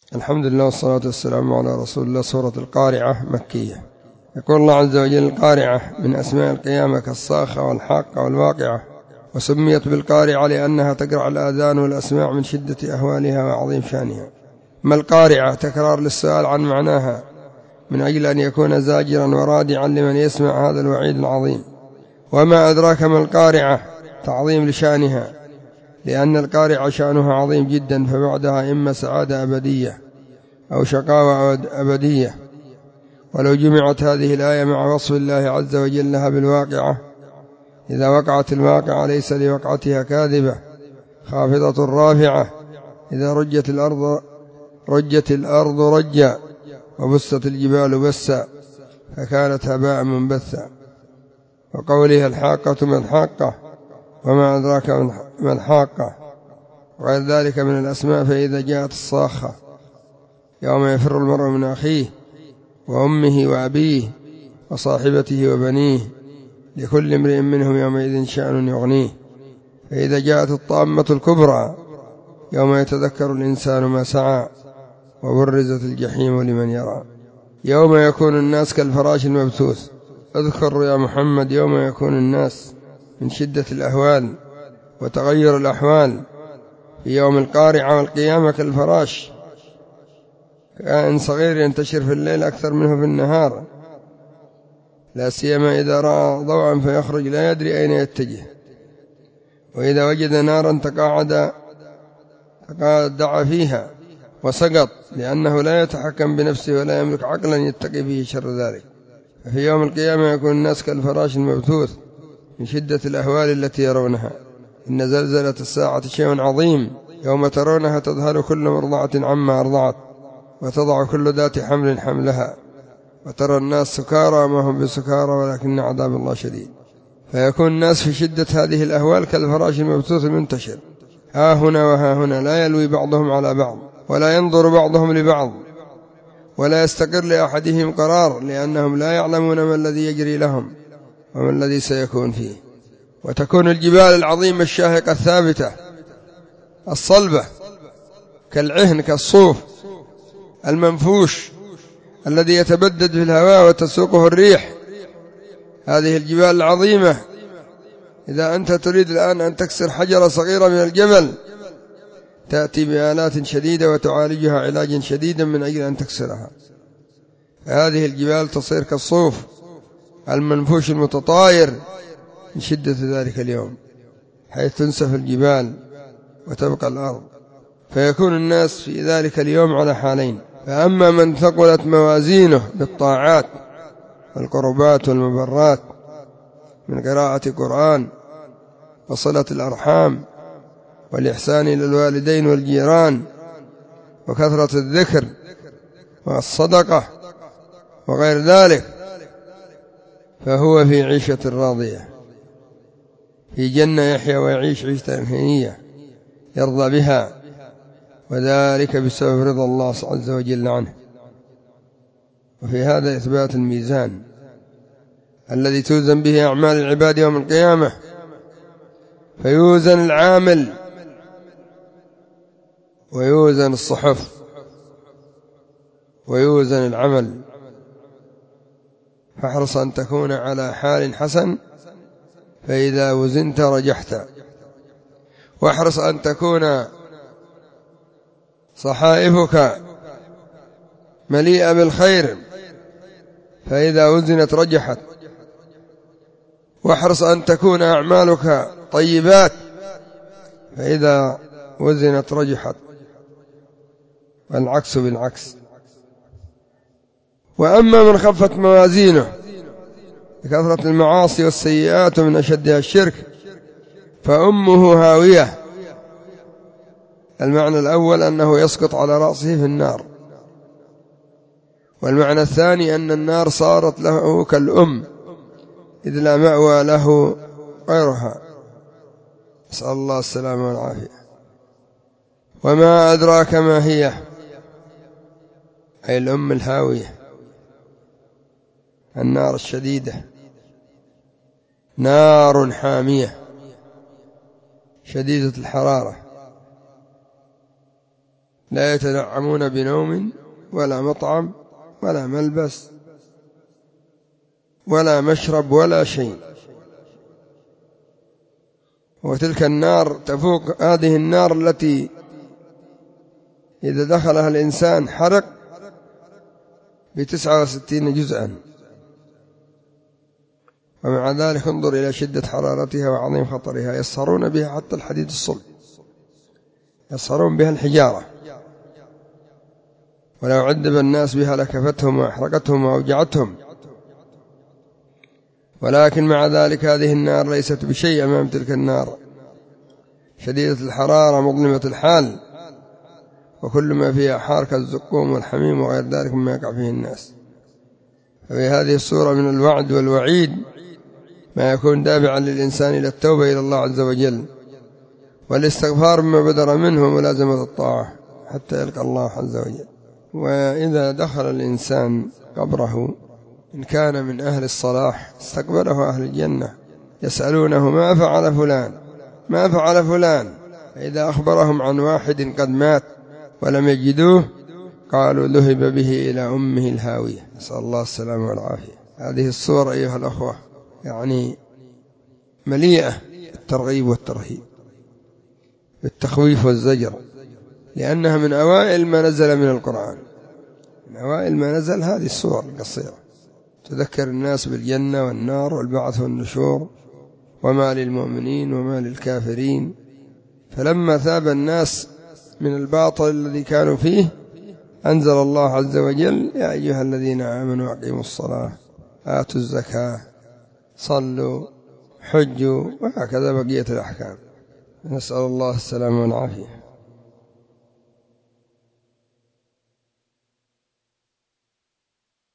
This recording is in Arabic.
الحمد لله والصلاة والسلام على رسول الله. سورة القارعة مكية. يقول الله عز وجل: القارعة من أسماء القيامة كالصاخة والحاقة والواقعة، وسميت بالقارعة لأنها تقرع الآذان والأسماع من شدة أهوالها وعظيم شأنها. ما القارعة؟ تكرار للسؤال عن معناها من أجل أن يكون زاجرا ورادعا لمن يسمع هذا الوعيد العظيم. وما أدراك ما القارعة؟ تعظيم لشأنها، لأن القارعة شأنها عظيم جدا، فبعدها إما سعادة أبدية أو شقاوة أبدية. ولو جمعت هذه الآية مع وصف الله عز وجل لها بالواقعة: إذا وقعت الواقعة ليس لوقعتها كاذبة خافضة رافعة، إذا رجت الأرض رجا، وبست الجبال بسا، فكانت هباء منبثا. وقولها الحاقة ما الحاقة، وما أدراك ما الحاقة، وغير ذلك من الأسماء. فإذا جاءت الصاخة يوم يفر المرء من أخيه وأمه وأبيه وصاحبته وبنيه، لكل امرئ منهم يومئذ شأن يغنيه. فإذا جاءت الطامة الكبرى يوم يتذكر الإنسان ما سعى، وبرزت الجحيم لمن يرى. يوم يكون الناس كالفراش المبثوث. اذكر يا محمد يوم يكون الناس من شدة الأهوال وتغير الأحوال. في يوم القارعة والقيامة كالفراش، كائن صغير ينتشر في الليل أكثر منه في النهار، لا سيما إذا رأى ضوءا فيخرج لا يدري أين يتجه. وإذا وجد نارا تقاعد دعا فيها وسقط، لأنه لا يتحكم بنفسه ولا يملك عقلا يتقي به شر ذلك. ففي يوم القيامة يكون الناس كالفراش المبثوث من شدة الأهوال التي يرونها. إن زلزلة الساعة شيء عظيم، يوم ترونها تذهل كل مرضعة عما أرضعت، وتضع كل ذات حمل حملها، وترى الناس سكارى ما هم بسكارى ولكن عذاب الله شديد. فيكون الناس في شدة هذه الأهوال كالفراش المبثوث المنتشر، ها هنا وها هنا، لا يلوي بعضهم على بعض، ولا ينظر بعضهم لبعض، ولا يستقر لأحدهم قرار، لأنهم لا يعلمون ما الذي يجري لهم وما الذي سيكون فيه. وتكون الجبال العظيمة الشاهقة الثابتة الصلبة كالعهن كالصوف المنفوش الذي يتبدد في الهواء وتسوقه الريح. هذه الجبال العظيمة إذا أنت تريد الآن أن تكسر حجرة صغيرة من الجبل تأتي بآلات شديدة وتعالجها علاجا شديدا من أجل أن تكسرها. هذه الجبال تصير كالصوف المنفوش المتطاير من شدة ذلك اليوم، حيث تنسف الجبال وتبقى الأرض. فيكون الناس في ذلك اليوم على حالين: فأما من ثقلت موازينه بالطاعات والقربات والمبرات من قراءة قرآن وصلة الأرحام والإحسان إلى الوالدين والجيران وكثرة الذكر والصدقة وغير ذلك، فهو في عيشة راضية، في جنة يحيا ويعيش عيشة هنية يرضى بها، وذلك بسبب رضا الله عز وجل عنه. وفي هذا إثبات الميزان الذي توزن به أعمال العباد يوم القيامة، فيوزن العامل ويوزن الصحف ويوزن العمل. فاحرص أن تكون على حال حسن، فإذا وزنت رجحت. واحرص أن تكون صحائفك مليئة بالخير، فإذا وزنت رجحت. واحرص أن تكون أعمالك طيبات، فإذا وزنت رجحت، والعكس بالعكس. وأما من خفت موازينه بكثرة المعاصي والسيئات ومن أشدها الشرك فأمه هاوية. المعنى الأول أنه يسقط على رأسه في النار، والمعنى الثاني أن النار صارت له كالأم إذ لا مأوى له غيرها، نسأل الله السلامة والعافية. وما أدراك ما هي، أي الأم الهاوية، النار الشديدة، نار حامية شديدة الحرارة، لا يتنعمون بنوم ولا مطعم ولا ملبس ولا مشرب ولا شيء. وتلك النار تفوق هذه النار التي إذا دخلها الإنسان حرق ب69 جزءا، ومع ذلك انظر إلى شدة حرارتها وعظيم خطرها. يصهرون بها حتى الحديد الصلب، يصهرون بها الحجارة، ولو عذب الناس بها لكفتهم وأحرقتهم وأوجعتهم. ولكن مع ذلك هذه النار ليست بشيء أمام تلك النار شديدة الحرارة مظلمة الحال، وكل ما فيها حار كالزقوم والحميم وغير ذلك مما يقع فيه الناس. ففي هذه الصورة من الوعد والوعيد ما يكون دافعا للإنسان إلى التوبة إلى الله عز وجل والاستغفار مما بدر منه وملازمة الطاعة حتى يلقى الله عز وجل. وإذا دخل الإنسان قبره إن كان من أهل الصلاح استقبله أهل الجنة يسألونه ما فعل فلان ما فعل فلان، فإذا أخبرهم عن واحد قد مات ولم يجدوه قالوا ذهب به إلى أمه الهاوية، نسأل الله السلامة والعافية. هذه الصورة أيها الأخوة يعني مليئة بالترغيب والترهيب، بالتخويف والزجر، لأنها من أوائل ما نزل من القرآن. من أوائل ما نزل هذه الصور القصيرة تذكر الناس بالجنة والنار والبعث والنشور وما للمؤمنين وما للكافرين. فلما ثاب الناس من الباطل الذي كانوا فيه أنزل الله عز وجل يا أيها الذين آمنوا أقيموا الصلاة آتوا الزكاة صلوا حجوا، وهكذا بقية الأحكام. نسأل الله السلامة والعافية.